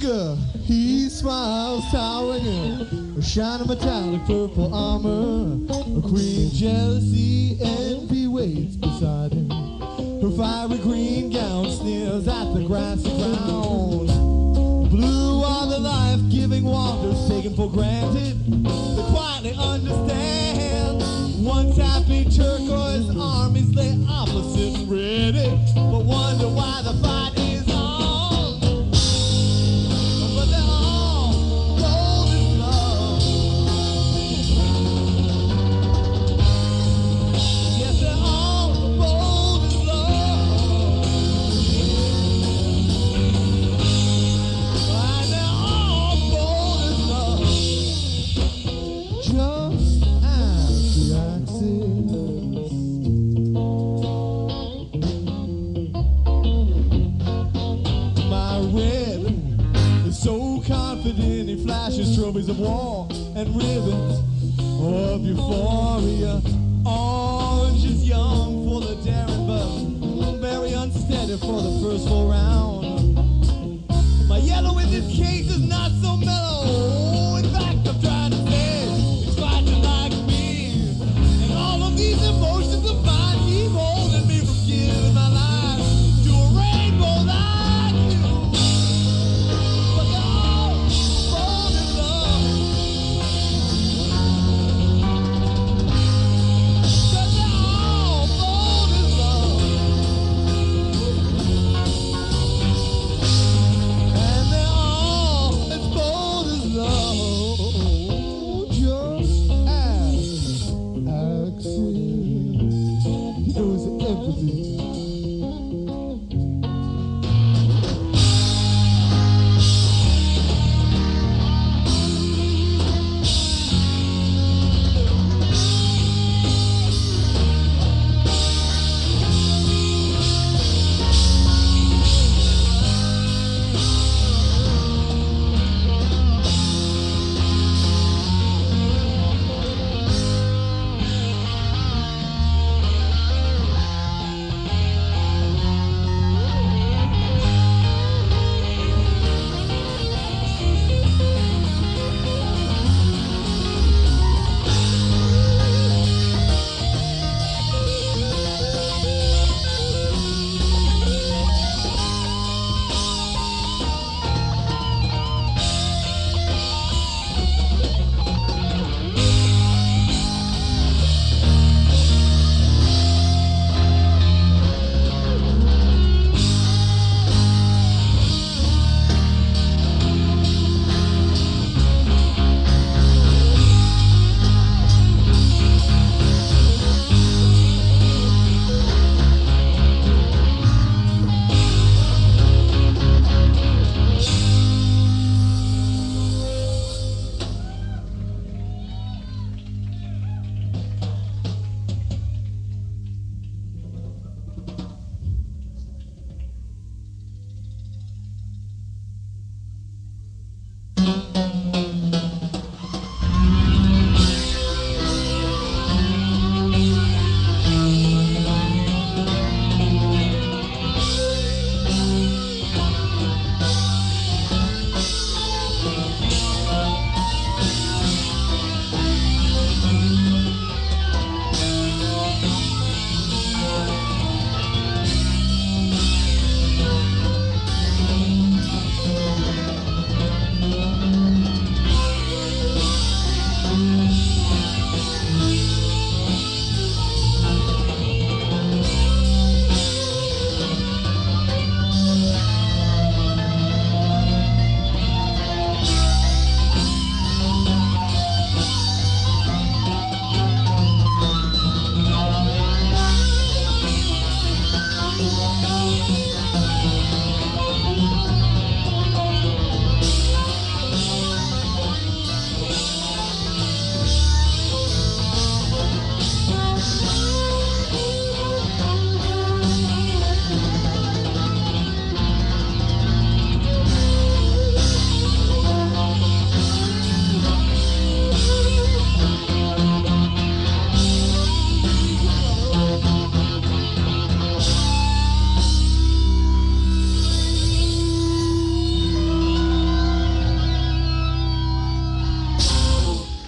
Oscar, he smiles, towering, a shining metallic purple armor. Queen jealousy, envy waits beside him. Her fiery green gown sneers at the grassy ground. Blue are the life-giving wonders taken for granted. They quietly understand. Once happy turquoise armies lay opposite and ready, but wonder why the fight is on. But they're all gold in love. Yes, they're all bold in love. And they're all bold in love. Just as the axis. My red is so confident, he flashes trophies of war and ribbons of euphoria. Orange is young for the daring, but very unsteady for the first full round. My yellow in this case is not so mellow.